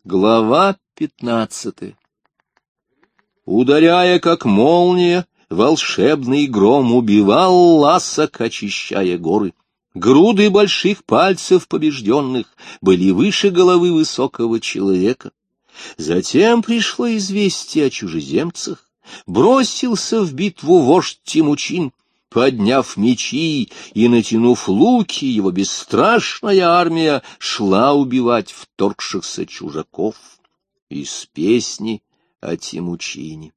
Глава 15. Ударяя, как молния, волшебный гром убивал ласок, очищая горы. Груды больших пальцев побежденных были выше головы высокого человека. Затем пришло известие о чужеземцах. Бросился в битву вождь Темучин. Подняв мечи и натянув луки, его бесстрашная армия шла убивать вторгшихся чужаков. Из песни о Темучине.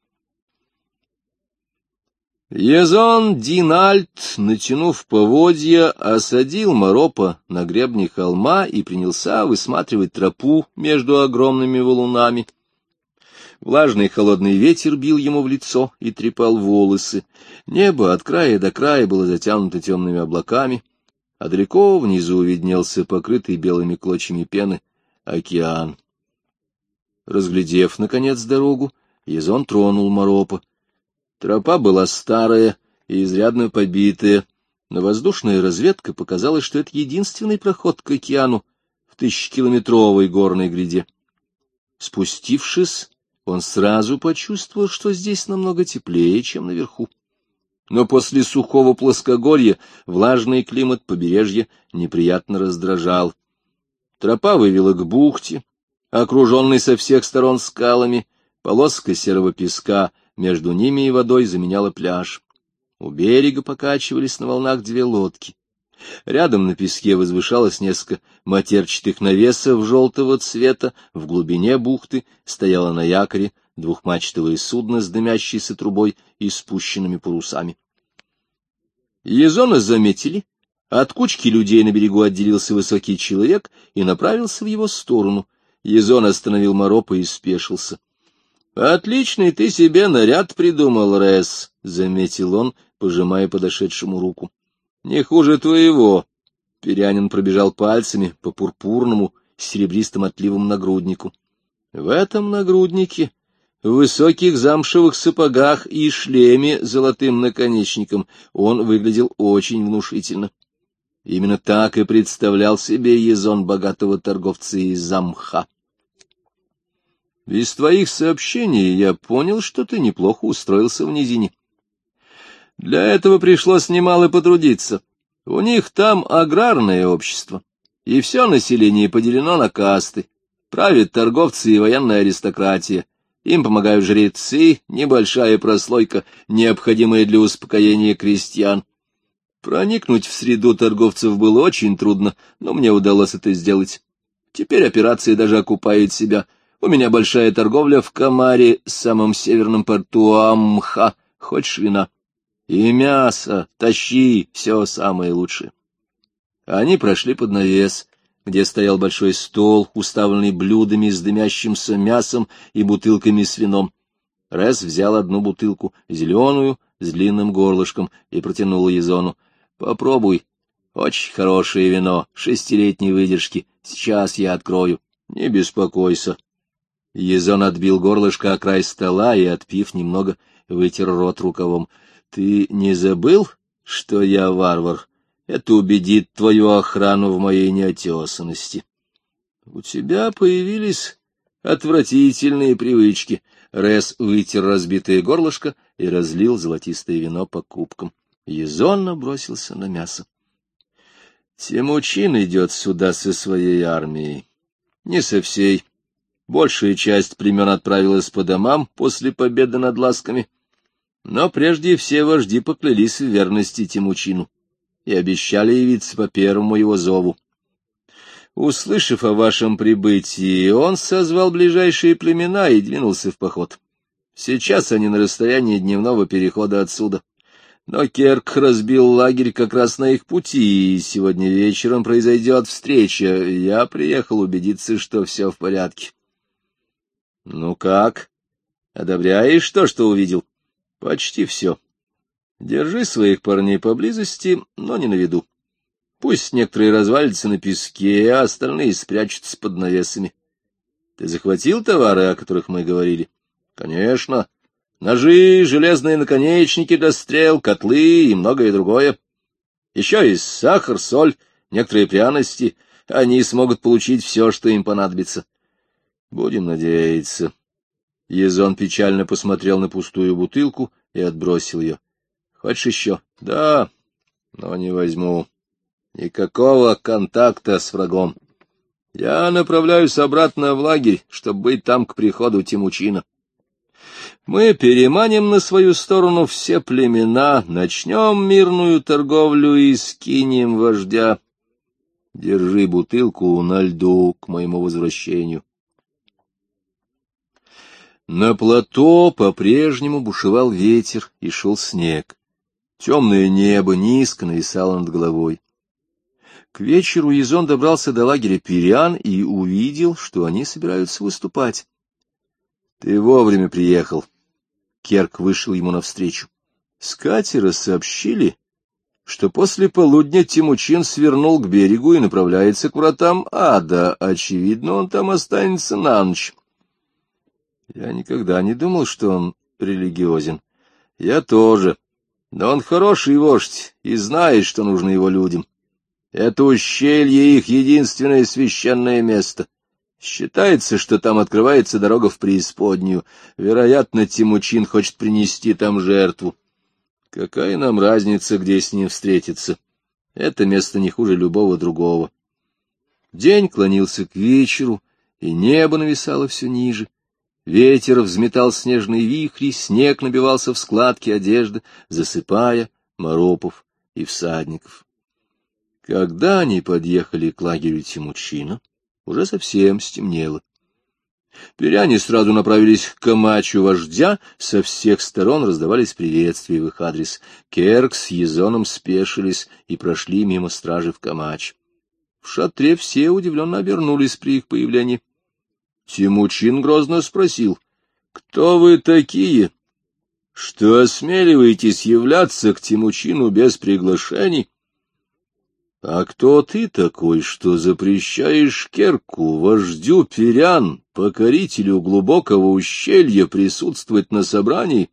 Езон Динальт, натянув поводья, осадил Моропа на гребне холма и принялся высматривать тропу между огромными валунами. Влажный холодный ветер бил ему в лицо и трепал волосы. Небо от края до края было затянуто темными облаками, а далеко внизу виднелся покрытый белыми клочьями пены океан. Разглядев, наконец, дорогу, Езон тронул Моропа. Тропа была старая и изрядно побитая, но воздушная разведка показала, что это единственный проход к океану в 1000-километровой горной гряде. Спустившись, он сразу почувствовал, что здесь намного теплее, чем наверху. Но после сухого плоскогорья влажный климат побережья неприятно раздражал. Тропа вывела к бухте, окруженной со всех сторон скалами. Полоска серого песка между ними и водой заменяла пляж. У берега покачивались на волнах 2 лодки. Рядом на песке возвышалось несколько матерчатых навесов желтого цвета, в глубине бухты стояло на якоре 2-мачтовое судно с дымящейся трубой и спущенными парусами. Езона заметили, от кучки людей на берегу отделился высокий человек и направился в его сторону. Езон остановил Моропа и спешился. — Отличный ты себе наряд придумал, Рес, — заметил он, пожимая подошедшему руку. — Не хуже твоего. Пирянин пробежал пальцами по пурпурному с серебристым отливом нагруднику. В этом нагруднике, в высоких замшевых сапогах и шлеме с золотым наконечником, он выглядел очень внушительно. Именно так и представлял себе Езон богатого торговца из замха. Из твоих сообщений я понял, что ты неплохо устроился в низине. Для этого пришлось немало потрудиться. У них там аграрное общество, и все население поделено на касты. Правят торговцы и военная аристократия. Им помогают жрецы, небольшая прослойка, необходимая для успокоения крестьян. Проникнуть в среду торговцев было очень трудно, но мне удалось это сделать. Теперь операция даже окупает себя. У меня большая торговля в Камаре, самом северном порту Амха. Хочешь вина? И мясо, тащи, все самое лучшее. Они прошли под навес, где стоял большой стол, уставленный блюдами с дымящимся мясом и бутылками с вином. Рес взял одну бутылку, зеленую, с длинным горлышком, и протянул Езону. — Попробуй. Очень хорошее вино, 6-летней выдержки. Сейчас я открою. Не беспокойся. Езон отбил горлышко о край стола и, отпив немного, вытер рот рукавом. — Ты не забыл, что я варвар? Это убедит твою охрану в моей неотесанности. У тебя появились отвратительные привычки. Рес вытер разбитое горлышко и разлил золотистое вино по кубкам. Езон набросился на мясо. Темучин идет сюда со своей армией. Не со всей. Большая часть племен отправилась по домам после победы над ласками. Но прежде все вожди поклялись в верности Темучину и обещали явиться по первому его зову. Услышав о вашем прибытии, он созвал ближайшие племена и двинулся в поход. Сейчас они на расстоянии дневного перехода отсюда. Но Керк разбил лагерь как раз на их пути, и сегодня вечером произойдет встреча. Я приехал убедиться, что все в порядке. — Ну как? Одобряешь то, что увидел? — Почти все. Держи своих парней поблизости, но не на виду. Пусть некоторые развалятся на песке, а остальные спрячутся под навесами. Ты захватил товары, о которых мы говорили? — Конечно. Ножи, железные наконечники для стрел, котлы и многое другое. Еще есть сахар, соль, некоторые пряности. Они смогут получить все, что им понадобится. Будем надеяться. Езон печально посмотрел на пустую бутылку и отбросил ее. — Хочешь еще? — Да, но не возьму. Никакого контакта с врагом. Я направляюсь обратно в лагерь, чтобы быть там к приходу Темучина. Мы переманим на свою сторону все племена, начнем мирную торговлю и скинем вождя. Держи бутылку на льду к моему возвращению. На плато по-прежнему бушевал ветер и шел снег. Темное небо низко нависало над головой. К вечеру Езон добрался до лагеря Пириан и увидел, что они собираются выступать. — Ты вовремя приехал. Керк вышел ему навстречу. С катера сообщили, что после полудня Темучин свернул к берегу и направляется к вратам ада. Очевидно, он там останется на ночь. Я никогда не думал, что он религиозен. Я тоже. Но он хороший вождь и знает, что нужно его людям. Это ущелье их единственное священное место. Считается, что там открывается дорога в преисподнюю. Вероятно, Темучин хочет принести там жертву. Какая нам разница, где с ним встретиться? Это место не хуже любого другого. День клонился к вечеру, и небо нависало все ниже. Ветер взметал снежные вихри, снег набивался в складки одежды, засыпая моропов и всадников. Когда они подъехали к лагерю Темучина, уже совсем стемнело. Пиряне сразу направились к камачу вождя, со всех сторон раздавались приветствия в их адрес. Керк с Езоном спешились и прошли мимо стражи в камач. В шатре все удивленно обернулись при их появлении. Темучин грозно спросил: — Кто вы такие? Что осмеливаетесь являться к Темучину без приглашений? — А кто ты такой, что запрещаешь Керку, вождю Пирян, покорителю глубокого ущелья, присутствовать на собрании?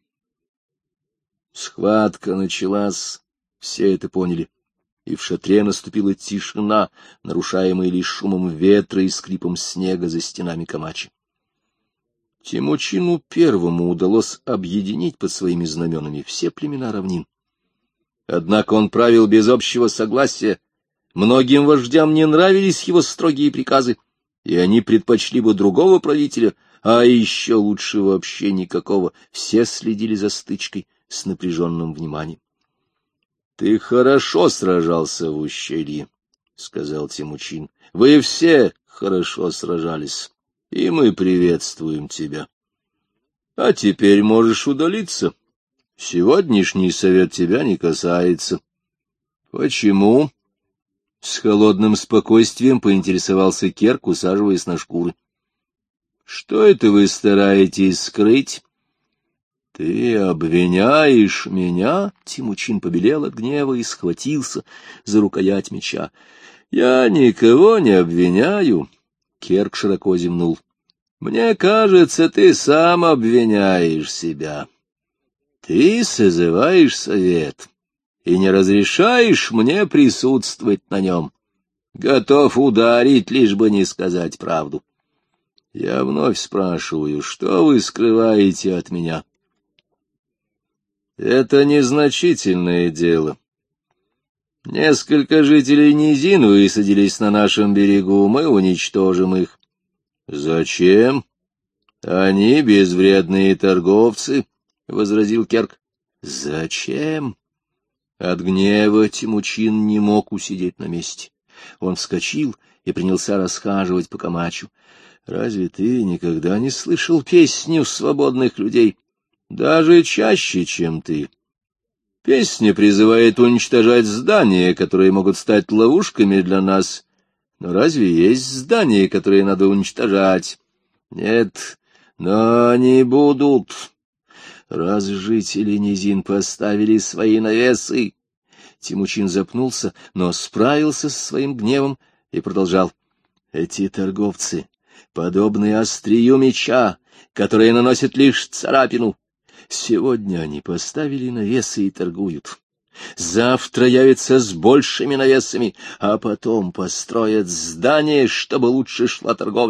Схватка началась, все это поняли, и в шатре наступила тишина, нарушаемая лишь шумом ветра и скрипом снега за стенами камачи. Темучину первому удалось объединить под своими знаменами все племена равнин. Однако он правил без общего согласия, многим вождям не нравились его строгие приказы, и они предпочли бы другого правителя, а еще лучше вообще никакого. Все следили за стычкой с напряженным вниманием. — Ты хорошо сражался в ущелье, — сказал Темучин. — Вы все хорошо сражались, и мы приветствуем тебя. А теперь можешь удалиться. Сегодняшний совет тебя не касается. — Почему? — с холодным спокойствием поинтересовался Керк, усаживаясь на шкуры. — Что это вы стараетесь скрыть? — Ты обвиняешь меня? — Темучин побелел от гнева и схватился за рукоять меча. — Я никого не обвиняю. Керк широко зевнул. — Мне кажется, ты сам обвиняешь себя. Ты созываешь совет и не разрешаешь мне присутствовать на нем. Готов ударить, лишь бы не сказать правду. Я вновь спрашиваю, что вы скрываете от меня? Это незначительное дело. Несколько жителей низин высадились на нашем берегу, мы уничтожим их. Зачем? Они безвредные торговцы, — возразил Керк. — Зачем? От гнева Темучин не мог усидеть на месте. Он вскочил и принялся расхаживать по камачу. — Разве ты никогда не слышал песню свободных людей? Даже чаще, чем ты. Песня призывает уничтожать здания, которые могут стать ловушками для нас. Но разве есть здания, которые надо уничтожать? Нет, но они будут. Раз жители низин поставили свои навесы. Темучин запнулся, но справился со своим гневом и продолжал. Эти торговцы, подобные острию меча, которые наносят лишь царапину. Сегодня они поставили навесы и торгуют. Завтра явятся с большими навесами, а потом построят здание, чтобы лучше шла торговля.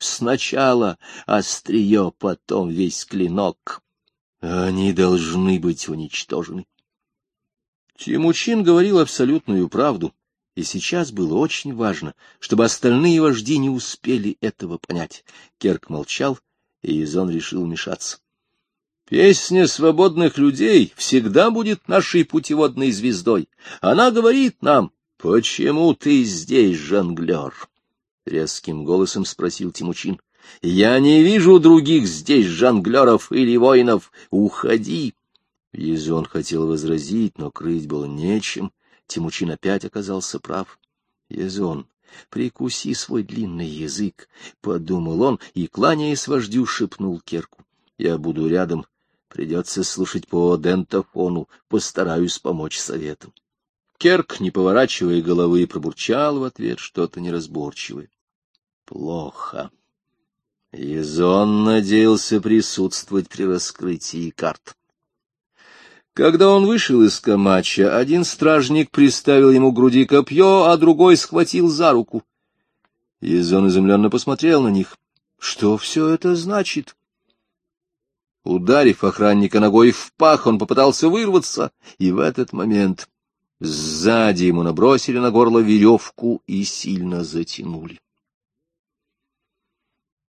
Сначала острие, потом весь клинок. Они должны быть уничтожены. Темучин говорил абсолютную правду, и сейчас было очень важно, чтобы остальные вожди не успели этого понять. Керк молчал, и Езон решил вмешаться. Песня свободных людей всегда будет нашей путеводной звездой. Она говорит нам: «Почему ты здесь, жонглер?» — резким голосом спросил Темучин. — Я не вижу других здесь жонглеров или воинов. Уходи! Езон хотел возразить, но крыть было нечем. Темучин опять оказался прав. — Езон, прикуси свой длинный язык, — подумал он и, кланяясь вождю, шепнул Керку. — Я буду рядом. Придется слушать по дентофону. Постараюсь помочь советам. Керк, не поворачивая головы, пробурчал в ответ что-то неразборчивое. Плохо. Езон надеялся присутствовать при раскрытии карт. Когда он вышел из Камача, один стражник приставил ему к груди копье, а другой схватил за руку. Езон изумленно посмотрел на них. Что все это значит? Ударив охранника ногой в пах, он попытался вырваться, и в этот момент сзади ему набросили на горло веревку и сильно затянули.